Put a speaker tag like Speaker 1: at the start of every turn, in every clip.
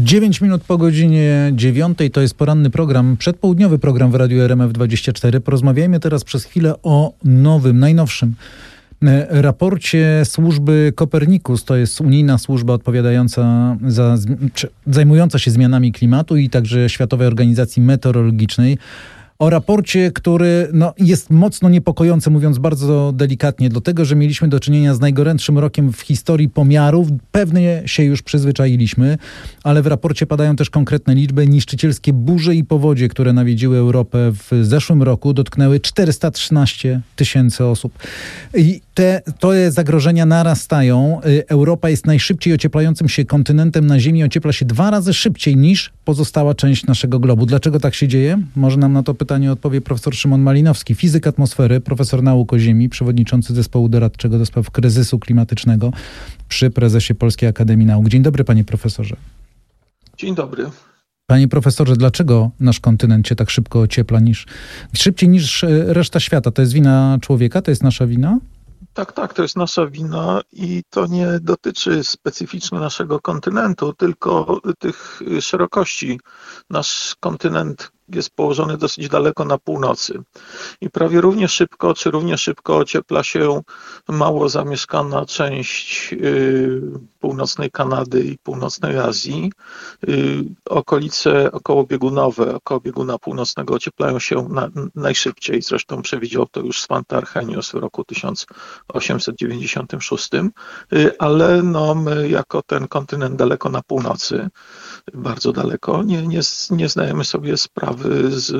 Speaker 1: 9 minut po godzinie 9 to jest poranny program, przedpołudniowy program w Radiu RMF24. Porozmawiajmy teraz przez chwilę o najnowszym raporcie służby Copernicus. To jest unijna służba odpowiadająca zajmująca się zmianami klimatu i także Światowej Organizacji Meteorologicznej. O raporcie, który jest mocno niepokojący, mówiąc bardzo delikatnie, dlatego, że mieliśmy do czynienia z najgorętszym rokiem w historii pomiarów. Pewnie się już przyzwyczailiśmy, ale w raporcie padają też konkretne liczby. Niszczycielskie burze i powodzie, które nawiedziły Europę w zeszłym roku, dotknęły 413 tysięcy osób. I te zagrożenia narastają. Europa jest najszybciej ocieplającym się kontynentem na Ziemi. Ociepla się 2 razy szybciej niż pozostała część naszego globu. Dlaczego tak się dzieje? Może nam na to pytanie odpowie profesor Szymon Malinowski, fizyk atmosfery, profesor nauk o Ziemi, przewodniczący zespołu doradczego do spraw kryzysu klimatycznego przy prezesie Polskiej Akademii Nauk. Dzień dobry, panie profesorze.
Speaker 2: Dzień dobry.
Speaker 1: Panie profesorze, dlaczego nasz kontynent się tak szybko ociepla, szybciej niż reszta świata? To jest wina człowieka? To jest nasza wina?
Speaker 2: Tak, to jest nasza wina i to nie dotyczy specyficznie naszego kontynentu, tylko tych szerokości. Nasz kontynent jest położony dosyć daleko na północy i prawie równie szybko ociepla się mało zamieszkana część północnej Kanady i północnej Azji. Okolice okołobiegunowe, około bieguna północnego ocieplają się najszybciej, zresztą przewidział to już Svante Arrhenius w roku 1896, ale my jako ten kontynent daleko na północy, bardzo daleko, nie zdajemy sobie sprawy z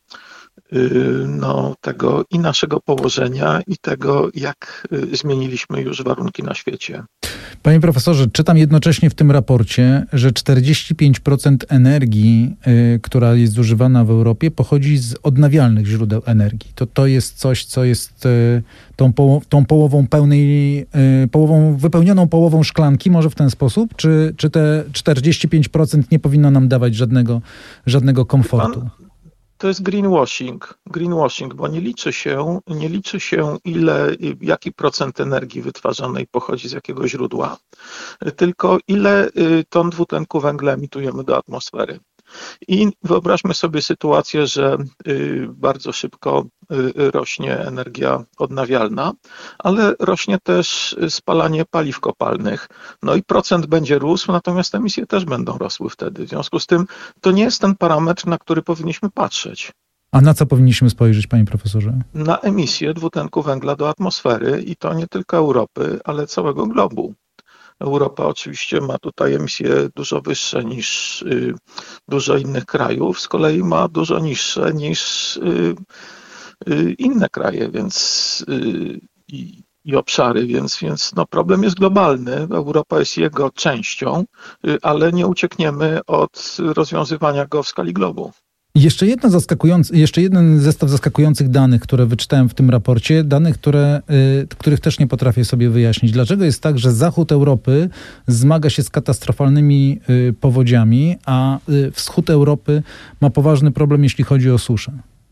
Speaker 2: tego i naszego położenia, i tego, jak zmieniliśmy już warunki na świecie.
Speaker 1: Panie profesorze, czytam jednocześnie w tym raporcie, że 45% energii, która jest zużywana w Europie, pochodzi z odnawialnych źródeł energii. To jest coś, co jest tą połową wypełnioną połową szklanki, może w ten sposób? Czy te 45% nie powinno nam dawać żadnego komfortu?
Speaker 2: To jest greenwashing, bo nie liczy się jaki procent energii wytwarzanej pochodzi z jakiego źródła, tylko ile ton dwutlenku węgla emitujemy do atmosfery. I wyobraźmy sobie sytuację, że bardzo szybko rośnie energia odnawialna, ale rośnie też spalanie paliw kopalnych. I procent będzie rósł, natomiast emisje też będą rosły wtedy. W związku z tym to nie jest ten parametr, na który powinniśmy patrzeć.
Speaker 1: A na co powinniśmy spojrzeć, panie profesorze?
Speaker 2: Na emisję dwutlenku węgla do atmosfery i to nie tylko Europy, ale całego globu. Europa oczywiście ma tutaj emisje dużo wyższe niż dużo innych krajów, z kolei ma dużo niższe niż inne kraje, więc i obszary, więc problem jest globalny. Europa jest jego częścią, ale nie uciekniemy od rozwiązywania go w skali globu.
Speaker 1: Jeszcze jeden zestaw zaskakujących danych, które wyczytałem w tym raporcie, danych, których też nie potrafię sobie wyjaśnić. Dlaczego jest tak, że zachód Europy zmaga się z katastrofalnymi powodziami, a wschód Europy ma poważny problem, jeśli chodzi o suszę?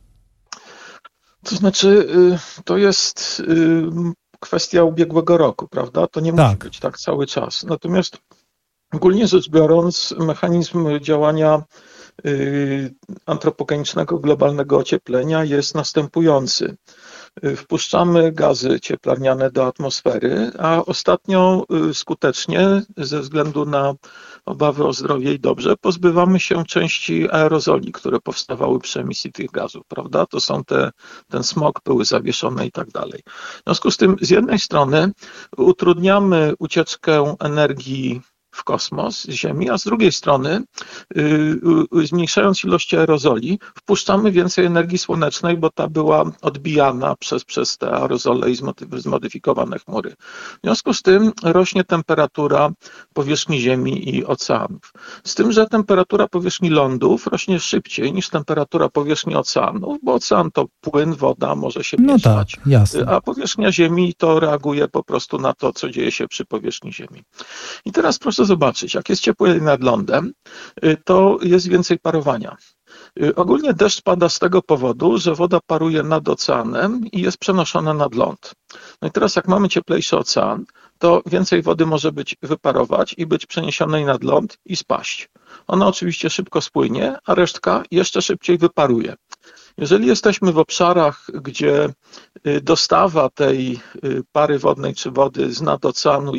Speaker 2: To znaczy, to jest kwestia ubiegłego roku, prawda? To nie musi być tak cały czas. Natomiast ogólnie rzecz biorąc, mechanizm działania antropogenicznego globalnego ocieplenia jest następujący. Wpuszczamy gazy cieplarniane do atmosfery, a ostatnio skutecznie, ze względu na obawy o zdrowie i dobrze, pozbywamy się części aerozoli, które powstawały przy emisji tych gazów, prawda? To są ten smog, pyły zawieszone i tak dalej. W związku z tym, z jednej strony utrudniamy ucieczkę energii w kosmos z Ziemi, a z drugiej strony, zmniejszając ilość aerozoli, wpuszczamy więcej energii słonecznej, bo ta była odbijana przez te aerozole i zmodyfikowane chmury. W związku z tym rośnie temperatura powierzchni Ziemi i oceanów. Z tym, że temperatura powierzchni lądów rośnie szybciej niż temperatura powierzchni oceanów, bo ocean to płyn, woda, może się mieszać, a powierzchnia Ziemi to reaguje po prostu na to, co dzieje się przy powierzchni Ziemi. I teraz proszę zobaczyć, jak jest ciepłej nad lądem, to jest więcej parowania. Ogólnie deszcz pada z tego powodu, że woda paruje nad oceanem i jest przenoszona nad ląd. No i teraz jak mamy cieplejszy ocean, to więcej wody może być wyparować i być przeniesionej nad ląd i spaść. ona oczywiście szybko spłynie, a resztka jeszcze szybciej wyparuje. Jeżeli jesteśmy w obszarach, gdzie dostawa tej pary wodnej czy wody z nad oceanu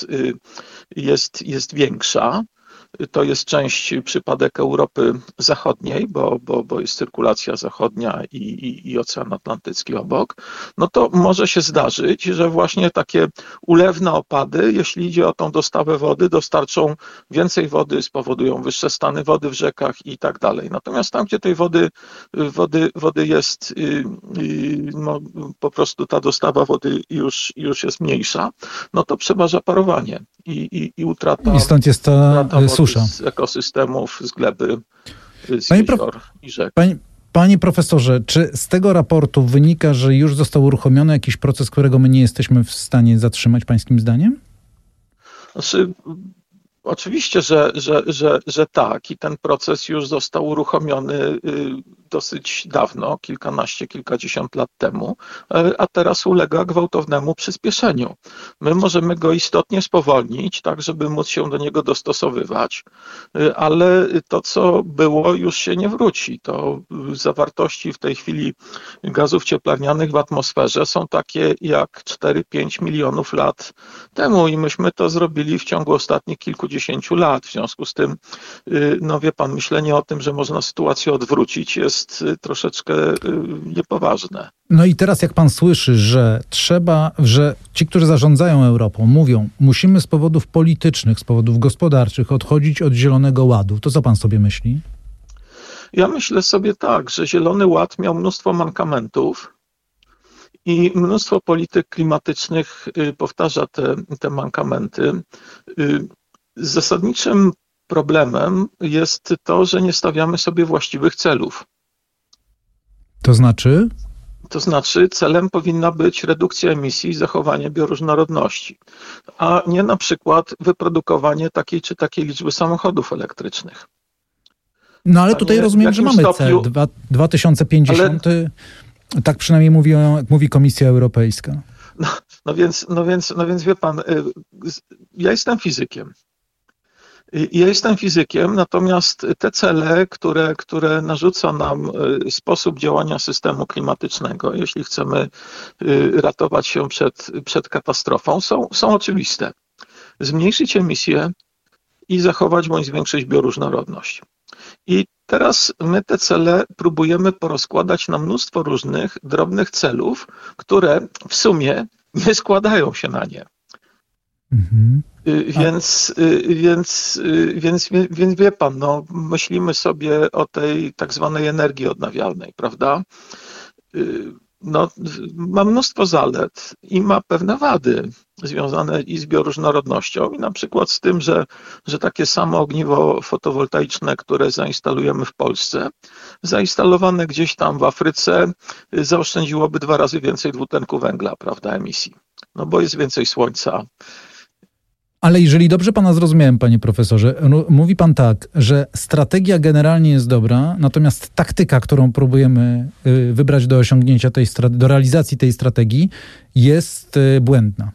Speaker 2: jest większa, to jest przypadek Europy Zachodniej, bo jest cyrkulacja zachodnia i Ocean Atlantycki obok, no to może się zdarzyć, że właśnie takie ulewne opady, jeśli idzie o tą dostawę wody, dostarczą więcej wody, spowodują wyższe stany wody w rzekach i tak dalej. Natomiast tam, gdzie tej wody jest, no, po prostu ta dostawa wody już jest mniejsza, no to przeważa parowanie i utrata.
Speaker 1: I stąd jest ta susza.
Speaker 2: Z ekosystemów, z gleby, z jezior i rzek.
Speaker 1: Panie profesorze, czy z tego raportu wynika, że już został uruchomiony jakiś proces, którego my nie jesteśmy w stanie zatrzymać, pańskim zdaniem?
Speaker 2: Znaczy, oczywiście, że tak i ten proces już został uruchomiony dosyć dawno, kilkadziesiąt lat temu, a teraz ulega gwałtownemu przyspieszeniu. My możemy go istotnie spowolnić, tak żeby móc się do niego dostosowywać, ale to, co było, już się nie wróci. To zawartości w tej chwili gazów cieplarnianych w atmosferze są takie jak 4-5 milionów lat temu i myśmy to zrobili w ciągu ostatnich kilkudziesięciu lat. W związku z tym, no wie pan, myślenie o tym, że można sytuację odwrócić, jest troszeczkę niepoważne.
Speaker 1: No i teraz jak pan słyszy, że ci, którzy zarządzają Europą, mówią, musimy z powodów politycznych, z powodów gospodarczych odchodzić od Zielonego Ładu, to co pan sobie myśli?
Speaker 2: Ja myślę sobie tak, że Zielony Ład miał mnóstwo mankamentów i mnóstwo polityk klimatycznych powtarza te mankamenty. Zasadniczym problemem jest to, że nie stawiamy sobie właściwych celów.
Speaker 1: To znaczy?
Speaker 2: To znaczy celem powinna być redukcja emisji i zachowanie bioróżnorodności, a nie na przykład wyprodukowanie takiej czy takiej liczby samochodów elektrycznych.
Speaker 1: No ale tutaj rozumiem, że mamy cel 2050, tak przynajmniej mówi Komisja Europejska.
Speaker 2: No więc wie pan, ja jestem fizykiem. Natomiast te cele, które narzuca nam sposób działania systemu klimatycznego, jeśli chcemy ratować się przed katastrofą, są oczywiste. Zmniejszyć emisję i zachować bądź zwiększyć bioróżnorodność. I teraz my te cele próbujemy porozkładać na mnóstwo różnych drobnych celów, które w sumie nie składają się na nie. Mhm. Więc wie pan, no, myślimy sobie o tej tak zwanej energii odnawialnej, prawda? No, ma mnóstwo zalet i ma pewne wady związane i z bioróżnorodnością i na przykład z tym, że takie samo ogniwo fotowoltaiczne, które zainstalujemy w Polsce, zainstalowane gdzieś tam w Afryce, zaoszczędziłoby 2 razy więcej dwutlenku węgla, prawda, emisji. No bo jest więcej słońca.
Speaker 1: Ale jeżeli dobrze pana zrozumiałem, panie profesorze, mówi pan tak, że strategia generalnie jest dobra, natomiast taktyka, którą próbujemy wybrać do osiągnięcia do realizacji tej strategii, jest błędna.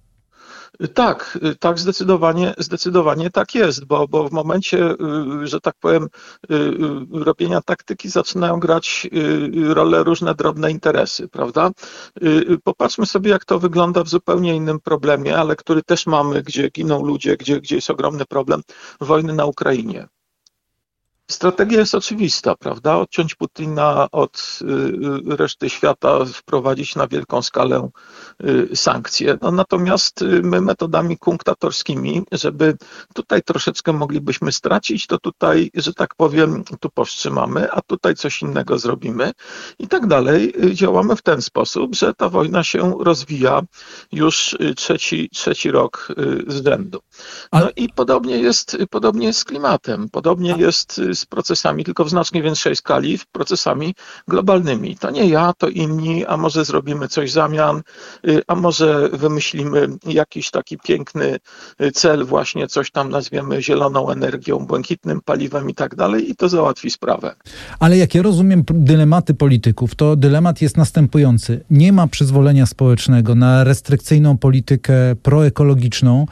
Speaker 2: Tak, zdecydowanie tak jest, bo w momencie, że tak powiem, robienia taktyki zaczynają grać rolę różne drobne interesy, prawda? Popatrzmy sobie, jak to wygląda w zupełnie innym problemie, ale który też mamy, gdzie giną ludzie, gdzie jest ogromny problem wojny na Ukrainie. Strategia jest oczywista, prawda? Odciąć Putina od reszty świata, wprowadzić na wielką skalę sankcje. No, natomiast my metodami kunktatorskimi, żeby tutaj troszeczkę moglibyśmy stracić, to tutaj, że tak powiem, tu powstrzymamy, a tutaj coś innego zrobimy i tak dalej. Działamy w ten sposób, że ta wojna się rozwija już trzeci rok z rzędu. No i podobnie jest z klimatem, podobnie jest z procesami, tylko w znacznie większej skali, procesami globalnymi. To nie ja, to inni, a może zrobimy coś w zamian, a może wymyślimy jakiś taki piękny cel, właśnie coś tam nazwiemy zieloną energią, błękitnym paliwem i tak dalej i to załatwi sprawę.
Speaker 1: Ale jak ja rozumiem dylematy polityków, to dylemat jest następujący. Nie ma przyzwolenia społecznego na restrykcyjną politykę proekologiczną,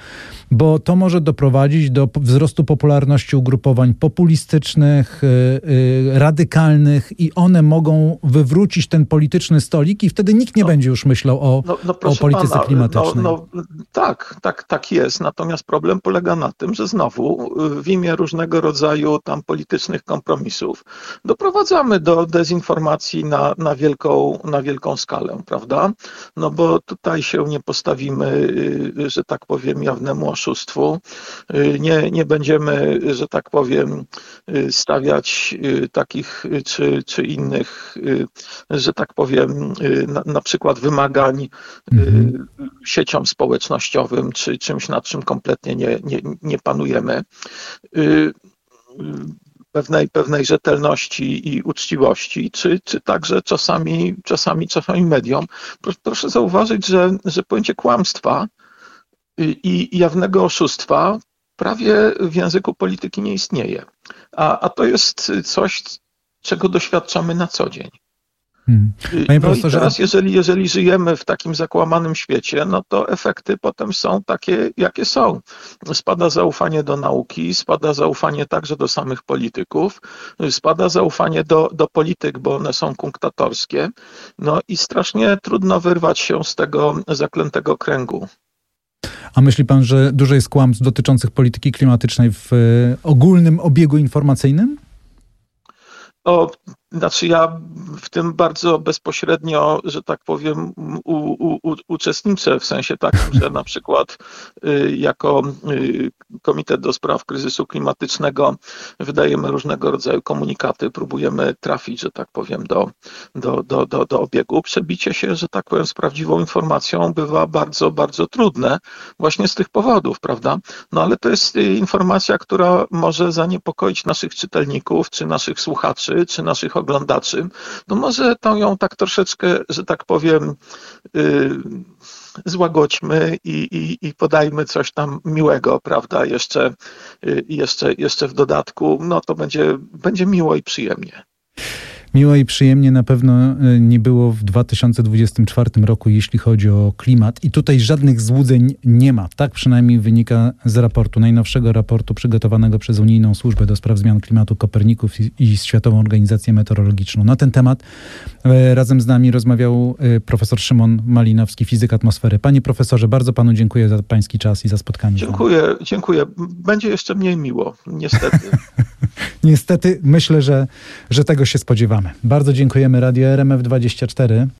Speaker 1: bo to może doprowadzić do wzrostu popularności ugrupowań populistycznych, radykalnych i one mogą wywrócić ten polityczny stolik i wtedy nikt nie będzie już myślał o polityce klimatycznej.
Speaker 2: Tak jest. Natomiast problem polega na tym, że znowu w imię różnego rodzaju tam politycznych kompromisów doprowadzamy do dezinformacji na wielką skalę, prawda? No bo tutaj się nie postawimy, że tak powiem, jawnemu oszustwu. Nie będziemy, że tak powiem, stawiać takich czy innych, że tak powiem, na przykład wymagań sieciom społecznościowym, czy czymś, nad czym kompletnie nie panujemy. Pewnej rzetelności i uczciwości, czy także czasami mediom. Proszę zauważyć, że pojęcie kłamstwa i jawnego oszustwa prawie w języku polityki nie istnieje. A to jest coś, czego doświadczamy na co dzień. No i teraz, jeżeli żyjemy w takim zakłamanym świecie, no to efekty potem są takie, jakie są. Spada zaufanie do nauki, spada zaufanie także do samych polityków, spada zaufanie do polityk, bo one są kunktatorskie. No i strasznie trudno wyrwać się z tego zaklętego kręgu.
Speaker 1: A myśli pan, że dużo jest kłamstw dotyczących klimatycznej w ogólnym obiegu informacyjnym?
Speaker 2: Znaczy ja w tym bardzo bezpośrednio, że tak powiem, uczestniczę w sensie takim, że na przykład jako Komitet do Spraw Kryzysu Klimatycznego wydajemy różnego rodzaju komunikaty, próbujemy trafić, że tak powiem, do obiegu. Przebicie się, że tak powiem, z prawdziwą informacją bywa bardzo, bardzo trudne właśnie z tych powodów, prawda? No ale to jest informacja, która może zaniepokoić naszych czytelników, czy naszych słuchaczy, czy naszych oglądaczy, to może to ją tak troszeczkę, że tak powiem, złagodźmy i podajmy coś tam miłego, prawda? Jeszcze w dodatku, no to będzie miło i przyjemnie.
Speaker 1: Miło i przyjemnie na pewno nie było w 2024 roku, jeśli chodzi o klimat. I tutaj żadnych złudzeń nie ma. Tak przynajmniej wynika z raportu, najnowszego raportu przygotowanego przez Unijną Służbę do Spraw Zmian Klimatu Kopernikus i Światową Organizację Meteorologiczną. Na ten temat razem z nami rozmawiał profesor Szymon Malinowski, fizyk atmosfery. Panie profesorze, bardzo panu dziękuję za pański czas i za spotkanie.
Speaker 2: Dziękuję. Będzie jeszcze mniej miło, niestety.
Speaker 1: Niestety, myślę, że tego się spodziewamy. Bardzo dziękujemy. Radio RMF24.